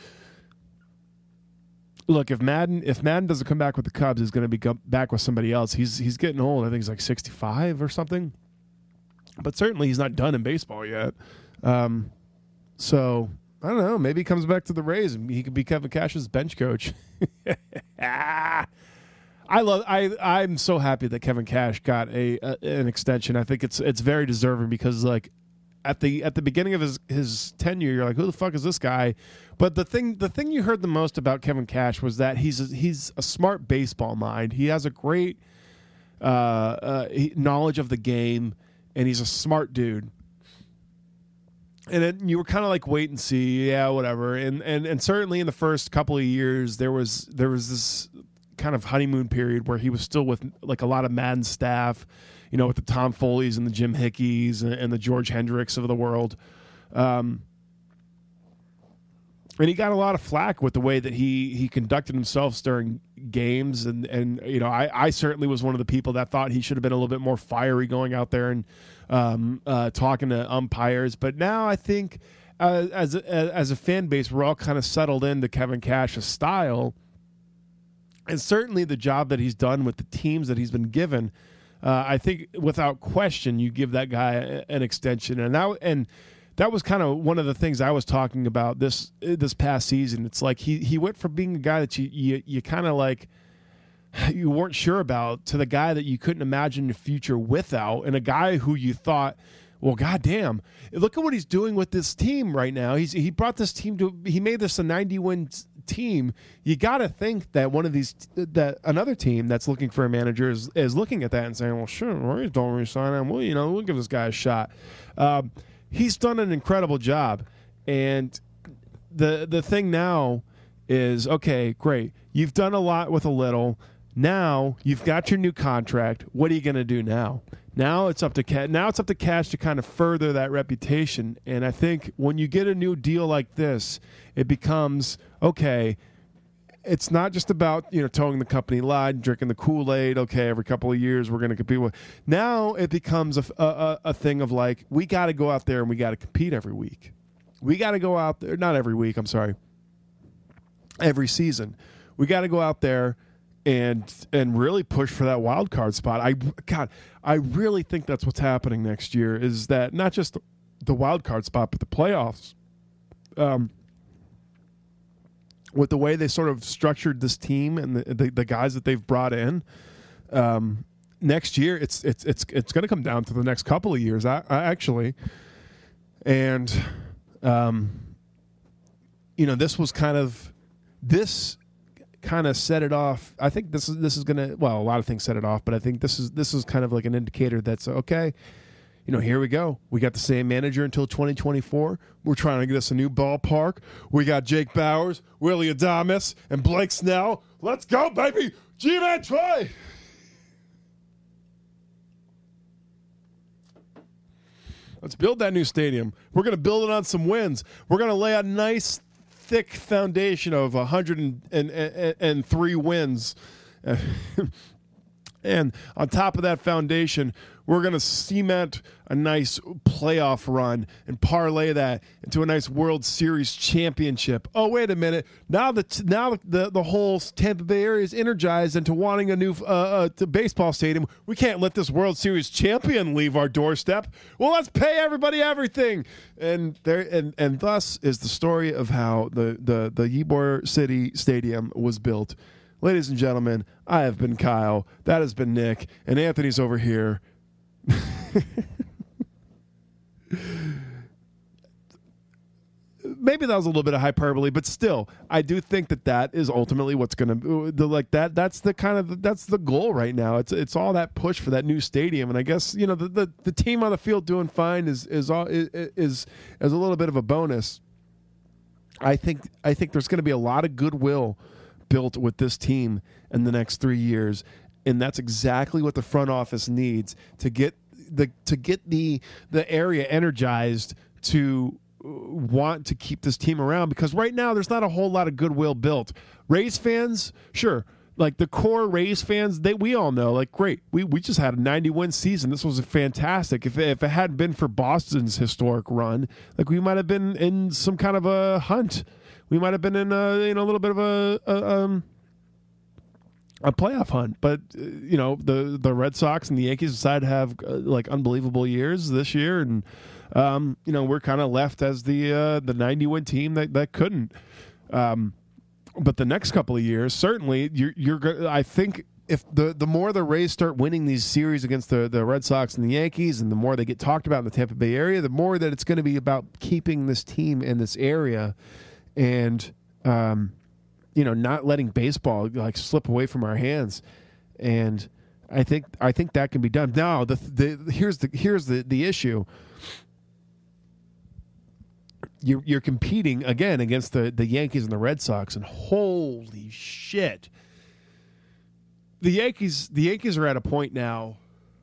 Look, if Maddon if Maddon doesn't come back with the Cubs, he's going to be go- back with somebody else. He's he's getting old. I think he's like sixty-five or something. But certainly he's not done in baseball yet. Um, so I don't know. Maybe he comes back to the Rays and he could be Kevin Cash's bench coach. I love. I I'm so happy that Kevin Cash got a, a an extension. I think it's it's very deserving because like. At the at the beginning of his, his tenure, you're like, who the fuck is this guy? But the thing the thing you heard the most about Kevin Cash was that he's a, he's a smart baseball mind. He has a great uh, uh, knowledge of the game, and he's a smart dude. And it, you were kind of like, wait and see, yeah, whatever. And and and certainly in the first couple of years, there was there was this kind of honeymoon period where he was still with like a lot of Madden staff. You know, with the Tom Foley's and the Jim Hickeys and, and the George Hendricks of the world. Um, and he got a lot of flack with the way that he he conducted himself during games. And, and you know, I, I certainly was one of the people that thought he should have been a little bit more fiery going out there and um, uh, talking to umpires. But now I think uh, as, a, as a fan base, we're all kind of settled into Kevin Cash's style. And certainly the job that he's done with the teams that he's been given, Uh, I think without question, you give that guy a, an extension, and that and that was kind of one of the things I was talking about this this past season. It's like he he went from being a guy that you you, you kind of like you weren't sure about to the guy that you couldn't imagine the future without, and a guy who you thought, well, goddamn, look at what he's doing with this team right now. He's he brought this team to he made this a ninety win team. You got to think that one of these that another team that's looking for a manager is, is looking at that and saying, well, sure, Roy's don't resign him. Well, you know, we'll give this guy a shot. Um, he's done an incredible job, and the the thing now is, okay, great, you've done a lot with a little. Now you've got your new contract. What are you going to do now? Now it's up to Cash. Now it's up to Cash to kind of further that reputation. And I think when you get a new deal like this, it becomes okay. It's not just about you know towing the company line, drinking the Kool-Aid. Okay, every couple of years we're going to compete with. Now it becomes a a, a thing of like we got to go out there and we got to compete every week. We got to go out there, not every week. I'm sorry, every season. we got to go out there and and really push for that wild card spot. I God, I really think that's what's happening next year. Is that not just the, the wild card spot, but the playoffs? Um, with the way they sort of structured this team and the the, the guys that they've brought in, um, next year it's it's it's it's going to come down to the next couple of years. I, I actually, and um, you know, this was kind of this. kind of set it off. I think this is this is gonna well, a lot of things set it off, but I think this is this is kind of like an indicator that's okay. You know, here we go. We got the same manager until twenty twenty-four. We're trying to get us a new ballpark. We got Jake Bowers, Willie Adames, and Blake Snell. Let's go, baby! G-Man Troy! Let's build that new stadium. We're going to build it on some wins. We're going to lay a nice thick foundation of one hundred three wins. And on top of that foundation, we're going to cement a nice playoff run and parlay that into a nice World Series championship. Oh, wait a minute. Now the now the, the whole Tampa Bay area is energized into wanting a new uh, uh, baseball stadium. We can't let this World Series champion leave our doorstep. Well, let's pay everybody everything. And there and, and thus is the story of how the, the, the Ybor City Stadium was built. Ladies and gentlemen, I have been Kyle. That has been Nick. And Anthony's over here. Maybe that was a little bit of hyperbole, but still, I do think that that is ultimately what's going to like that. That's the kind of that's the goal right now. It's it's all that push for that new stadium, and I guess you know the the, the team on the field doing fine is is all is is, is a little bit of a bonus. I think I think there's going to be a lot of goodwill built with this team in the next three years, and that's exactly what the front office needs to get the to get the the area energized to want to keep this team around, because right now there's not a whole lot of goodwill built. Rays fans, sure, like the core Rays fans, they we all know, like great, we we just had a ninety win season. This was fantastic. If if it hadn't been for Boston's historic run, like we might have been in some kind of a hunt. We might have been in a, you know, a little bit of a, a um a playoff hunt, but uh, you know the the Red Sox and the Yankees decided to have uh, like unbelievable years this year, and um, you know we're kind of left as the uh, the ninety win team that that couldn't. Um, but the next couple of years, certainly, you're you're. I think if the the more the Rays start winning these series against the the Red Sox and the Yankees, and the more they get talked about in the Tampa Bay area, the more that it's going to be about keeping this team in this area. And, um, you know, not letting baseball like slip away from our hands, and I think I think that can be done. Now, the the here's the here's the, the issue. You're you're competing again against the, the Yankees and the Red Sox, and holy shit, the Yankees the Yankees are at a point now,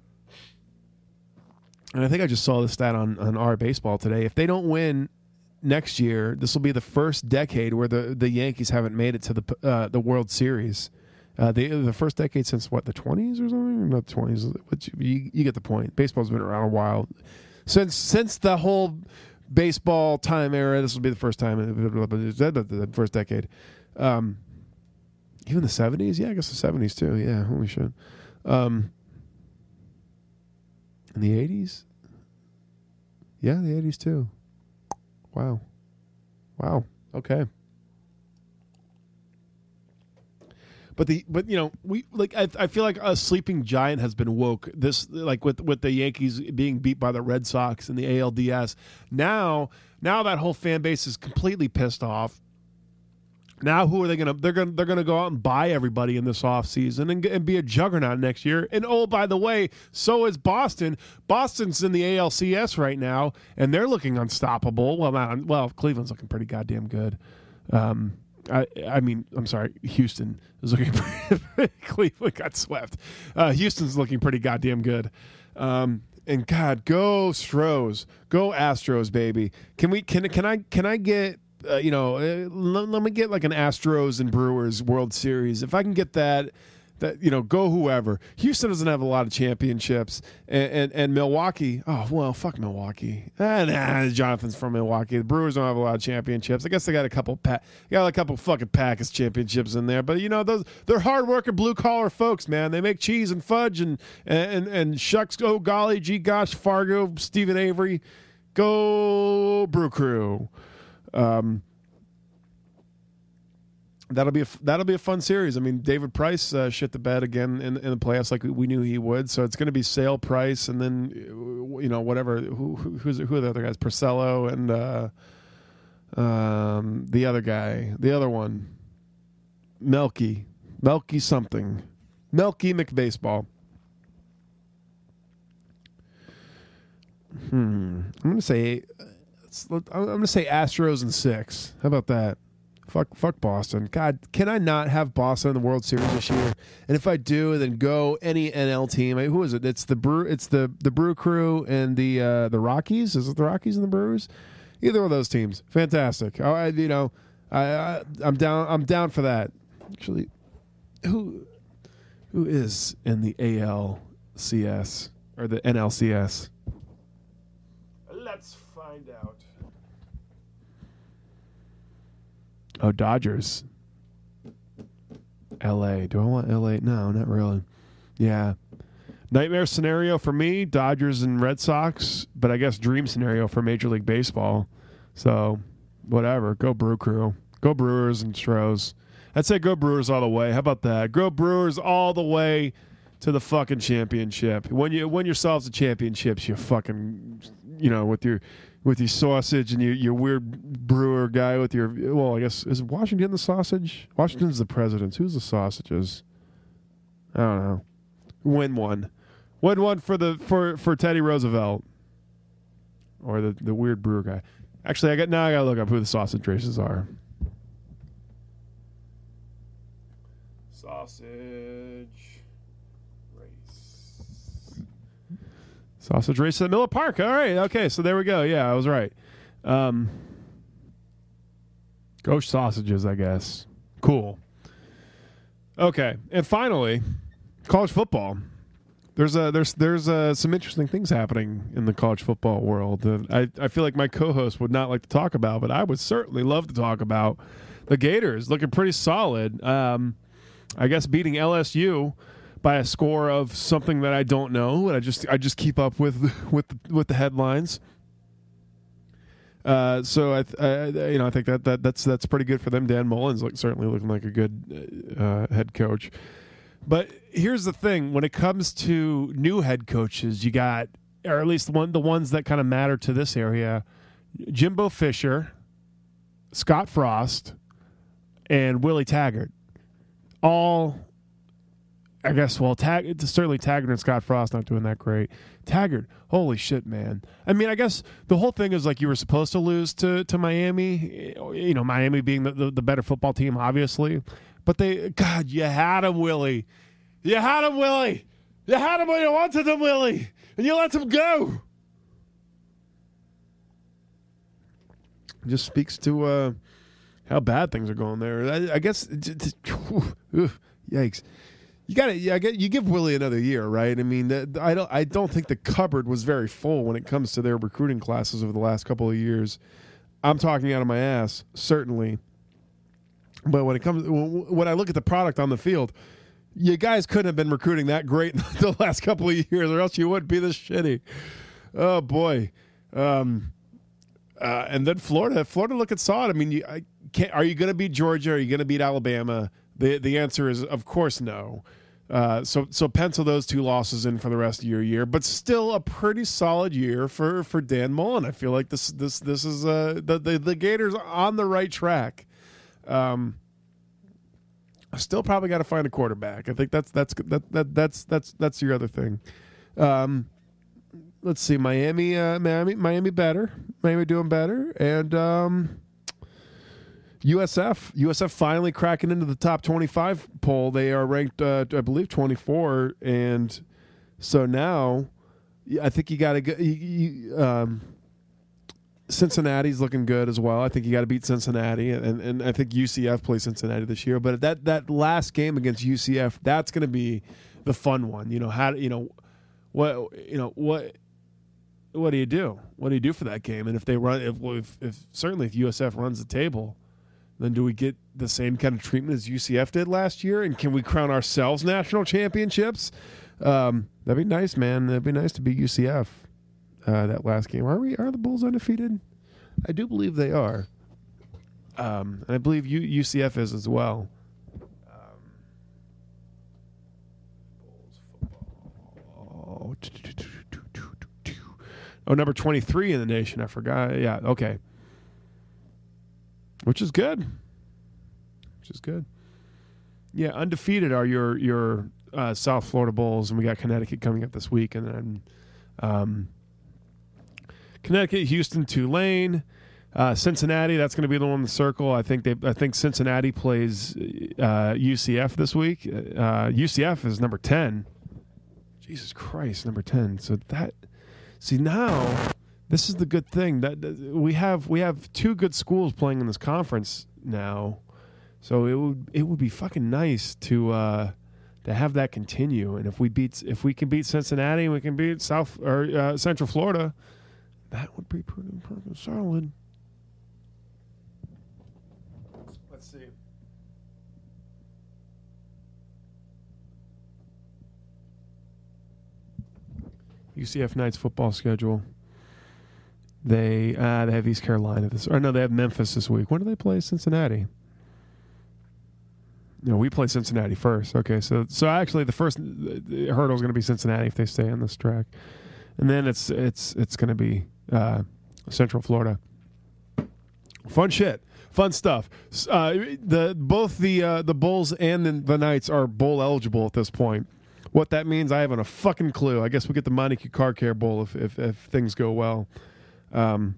and I think I just saw this stat on on our baseball today. If they don't win next year, this will be the first decade where the, the Yankees haven't made it to the uh, the World Series. Uh, the the first decade since what, the twenties or something? Not the twenties. But you, you, you get the point. Baseball's been around a while. Since since the whole baseball time era, this will be the first time. The first decade. Um, even the seventies? Yeah, I guess the seventies too. Yeah, holy shit. Um, in the eighties? Yeah, the eighties too. Wow. Wow. Okay. But the but you know, we like I I feel like a sleeping giant has been woke. This like with with the Yankees being beat by the Red Sox in the A L D S. Now now that whole fan base is completely pissed off. Now who are they gonna they're gonna they're gonna go out and buy everybody in this offseason and, and be a juggernaut next year. And oh, by the way, so is Boston. Boston's in the A L C S right now, and they're looking unstoppable. Well, not well. Cleveland's looking pretty goddamn good. Um, I I mean, I'm sorry, Houston is looking. Pretty, Cleveland got swept. Uh, Houston's looking pretty goddamn good. Um, and God, go Stros, go Astros, baby. Can we? Can can I? Can I get? Uh, you know, uh, let, let me get like an Astros and Brewers World Series. If I can get that, that you know, go whoever. Houston doesn't have a lot of championships, and and, and Milwaukee. Oh well, fuck Milwaukee. Ah, nah, Jonathan's from Milwaukee. The Brewers don't have a lot of championships. I guess they got a couple. Pa- got a couple fucking Packers championships in there, but you know those they're hardworking blue collar folks, man. They make cheese and fudge and and and shucks. Oh golly, gee gosh, Fargo, Stephen Avery, go Brew Crew. Um, That'll be a, that'll be a fun series. I mean, David Price uh, shit the bed again in, in the playoffs like we knew he would. So it's going to be Sale, Price, and then you know whatever who who's who are the other guys? Porcello and uh, um, the other guy, the other one, Melky, Melky something, Melky McBaseball. Hmm. I'm going to say I'm going to say Astros in six. How about that? Fuck, fuck Boston. God, can I not have Boston in the World Series this year? And if I do, then go any N L team. I mean, who is it? It's the Brew. It's the the Brew Crew and the uh, the Rockies. Is it the Rockies and the Brewers? Either of those teams, fantastic. I, you know, I, I I'm down. I'm down for that. Actually, who who is in the A L C S or the N L C S? Let's find out. Oh, Dodgers. L A. Do I want L A? No, not really. Yeah. Nightmare scenario for me, Dodgers and Red Sox, but I guess dream scenario for Major League Baseball. So, whatever. Go Brew Crew. Go Brewers and Stros. I'd say go Brewers all the way. How about that? Go Brewers all the way to the fucking championship. When you win yourselves the championships, you fucking, you know, with your... with your sausage and your, your weird brewer guy with your, well, I guess, is Washington the sausage? Washington's the president. Who's the sausages? I don't know. Win one. Win one for the for, for Teddy Roosevelt. Or the, the weird brewer guy. Actually, I got now I gotta look up who the sausage races are. Sausage race. Sausage race at Miller Park. All right. Okay. So there we go. Yeah, I was right. Um, Ghost sausages, I guess. Cool. Okay. And finally, college football. There's a, there's there's uh, some interesting things happening in the college football world that I, I feel like my co-host would not like to talk about, but I would certainly love to talk about. The Gators looking pretty solid. Um, I guess beating L S U by a score of something that I don't know, and I just I just keep up with with with the headlines. Uh, so I, I you know I think that, that that's that's pretty good for them. Dan Mullen's look, certainly looking like a good uh, head coach. But here's the thing: when it comes to new head coaches, you got, or at least one the ones that kind of matter to this area, Jimbo Fisher, Scott Frost, and Willie Taggart. All, I guess, well, Tag, certainly Taggart and Scott Frost not doing that great. Taggart, holy shit, man. I mean, I guess the whole thing is like you were supposed to lose to, to Miami, you know, Miami being the, the, the better football team, obviously. But they, God, you had him, Willie. You had him, Willie. You had him when you wanted him, Willie. And you let him go. It just speaks to uh, how bad things are going there. I, I guess, yikes. You got to, yeah, you give Willie another year, right? I mean, the, I don't, I don't think the cupboard was very full when it comes to their recruiting classes over the last couple of years. I'm talking out of my ass, certainly. But when it comes, when I look at the product on the field, you guys couldn't have been recruiting that great in the last couple of years, or else you wouldn't be this shitty. Oh boy. Um, uh, and then Florida, Florida looking solid. I mean, you, I can't, are you going to beat Georgia? Are you going to beat Alabama? The the answer is, of course, no. Uh, so so pencil those two losses in for the rest of your year, but still a pretty solid year for, for Dan Mullen. I feel like this this this is uh, the, the the Gators on the right track. Um, still probably got to find a quarterback. I think that's that's that, that that's that's that's your other thing. Um, let's see, Miami, uh, Miami, Miami better, Miami doing better, and um, U S F, U S F finally cracking into the top twenty-five poll. They are ranked, uh, I believe, twenty-four, and so now I think you got to go. You, you, um, Cincinnati's looking good as well. I think you got to beat Cincinnati, and, and I think U C F plays Cincinnati this year. But that that last game against U C F, that's going to be the fun one. You know how you know what you know what what do you do? What do you do for that game? And if they run, if if, if certainly if U S F runs the table, then do we get the same kind of treatment as U C F did last year? And can we crown ourselves national championships? Um, that'd be nice, man. That'd be nice to beat U C F. Uh, that last game. Are we? Are the Bulls undefeated? I do believe they are, um, and I believe U- UCF is as well. Um, Bulls football. Oh, number twenty-three in the nation. I forgot. Yeah. Okay. Which is good. Which is good. Yeah, undefeated are your your uh, South Florida Bulls, and we got Connecticut coming up this week, and then. Um, Connecticut, Houston, Tulane, uh, Cincinnati. That's going to be the one in the circle. I think they. I think Cincinnati plays uh, U C F this week. Uh, U C F is number ten. Jesus Christ, number ten. So that. See now, this is the good thing that, that we have. We have two good schools playing in this conference now. So it would it would be fucking nice to uh, to have that continue. And if we beat if we can beat Cincinnati, we can beat South or uh, Central Florida. That would be pretty, pretty solid. Let's see. U C F Knights football schedule. They uh, they have East Carolina this, or no, they have Memphis this week. When do they play Cincinnati? No, we play Cincinnati first. Okay, so so actually the first hurdle is going to be Cincinnati if they stay on this track, and then it's it's it's going to be. Uh, Central Florida. Fun shit, fun stuff. Uh, the both the uh, the Bulls and the, the Knights are bowl eligible at this point. What that means, I haven't a fucking clue. I guess we get the Montague Car Care Bowl if if, if things go well. Um,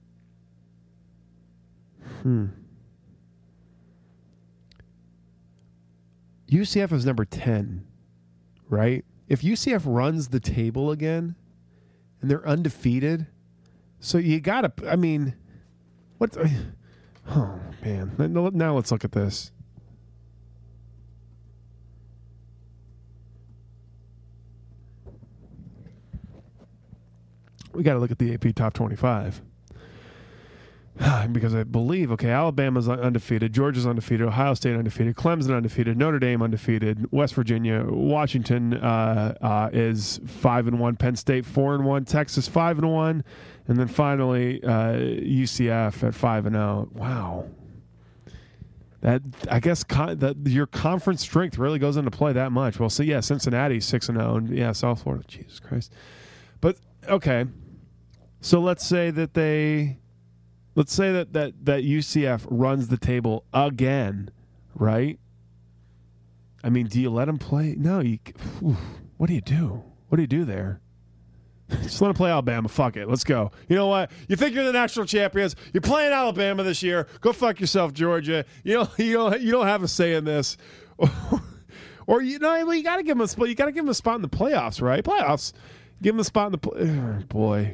hmm. U C F is number ten, right? If U C F runs the table again, and they're undefeated. So you gotta, I mean, what? Oh man! Now let's look at this. We got to look at the A P Top twenty-five because I believe okay, Alabama's undefeated, Georgia's undefeated, Ohio State undefeated, Clemson undefeated, Notre Dame undefeated, West Virginia, Washington uh, uh, is five and one, Penn State four and one, Texas five and one. And then finally, uh, U C F at five and zero. Wow, that I guess con- that your conference strength really goes into play that much. Well, so yeah, Cincinnati six and zero, and yeah, South Florida. Jesus Christ, but okay. So let's say that they, let's say that that that U C F runs the table again, right? I mean, do you let them play? No, you. Whew, what do you do? What do you do there? Just let them play Alabama. Fuck it. Let's go. You know what? You think you're the national champions. You're playing Alabama this year. Go fuck yourself, Georgia. You know you don't you don't have a say in this. Or you know well, you got to give them a spot. You got to give them a spot in the playoffs, right? Playoffs. Give them a spot in the play- oh, boy.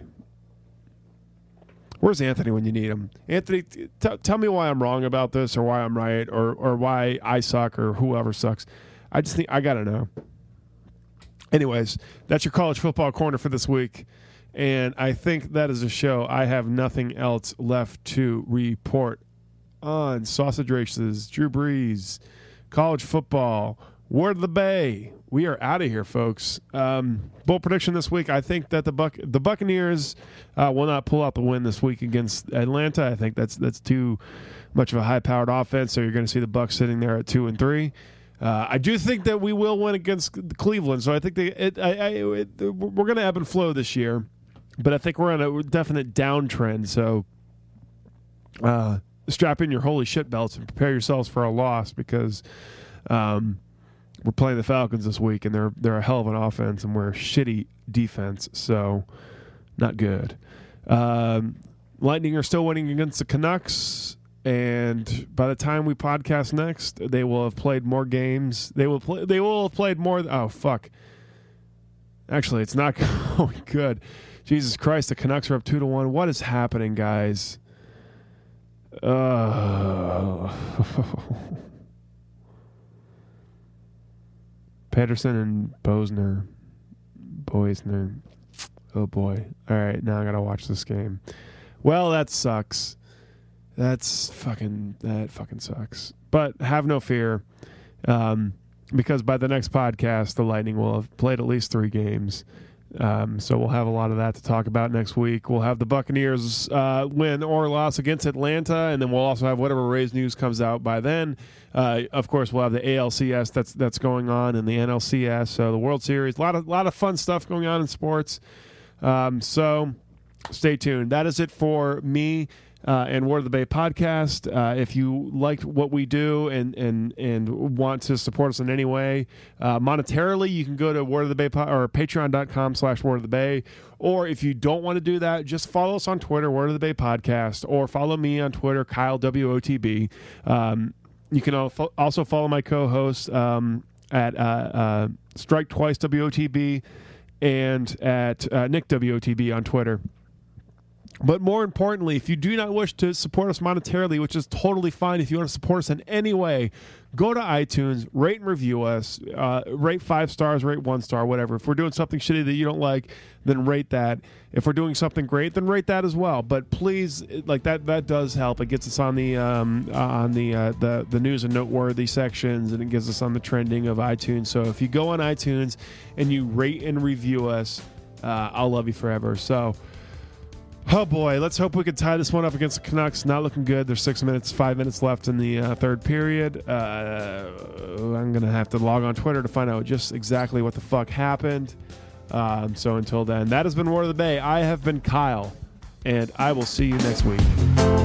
Where's Anthony when you need him? Anthony, t- tell me why I'm wrong about this, or why I'm right, or or why I suck, or whoever sucks. I just think I got to know. Anyways, that's your college football corner for this week. And I think that is a show. I have nothing else left to report on. Sausage races, Drew Brees, college football, Word of the Bay. We are out of here, folks. Um, bold prediction this week. I think that the Buc- the Buccaneers uh, will not pull out the win this week against Atlanta. I think that's that's too much of a high-powered offense, so you're going to see the Bucs sitting there at two and three. Uh, I do think that we will win against Cleveland, so I think they, it, I, I, it, we're going to ebb and flow this year, but I think we're on a definite downtrend. So uh, strap in your holy shit belts and prepare yourselves for a loss because um, we're playing the Falcons this week, and they're they're a hell of an offense, and we're a shitty defense, so not good. Um, Lightning are still winning against the Canucks. And by the time we podcast next, they will have played more games. They will play. They will have played more. Oh fuck! Actually, it's not going good. Jesus Christ, the Canucks are up two to one. What is happening, guys? Uh, Pedersen and Bosner. Boisner. Oh, boy. All right, now I got to watch this game. Well, that sucks. That's fucking, that fucking sucks. But have no fear, um, because by the next podcast, the Lightning will have played at least three games. Um, so we'll have a lot of that to talk about next week. We'll have the Buccaneers uh, win or loss against Atlanta, and then we'll also have whatever Rays news comes out by then. Uh, of course, we'll have the A L C S that's that's going on and the N L C S, so the World Series. A lot of lot of fun stuff going on in sports. Um, so stay tuned. That is it for me. Uh, and Word of the Bay podcast. Uh, if you liked what we do and and and want to support us in any way, uh, monetarily, you can go to Word of the Bay po- or patreon.com slash Word of the Bay. Or if you don't want to do that, just follow us on Twitter, Word of the Bay podcast, or follow me on Twitter, Kyle W O T B. Um, you can also follow my co-host um, at uh, uh, Strike Twice W O T B and at uh, Nick W O T B on Twitter. But more importantly, if you do not wish to support us monetarily, which is totally fine, if you want to support us in any way, go to iTunes, rate and review us, uh, rate five stars, rate one star, whatever. If we're doing something shitty that you don't like, then rate that. If we're doing something great, then rate that as well. But please, like that, that does help. It gets us on the um, on the uh, the the news and noteworthy sections, and it gets us on the trending of iTunes. So if you go on iTunes and you rate and review us, uh, I'll love you forever. So. Oh, boy. Let's hope we can tie this one up against the Canucks. Not looking good. There's six minutes, five minutes left in the uh, third period. Uh, I'm going to have to log on Twitter to find out just exactly what the fuck happened. Um, so until then, that has been Word of the Bay. I have been Kyle, and I will see you next week.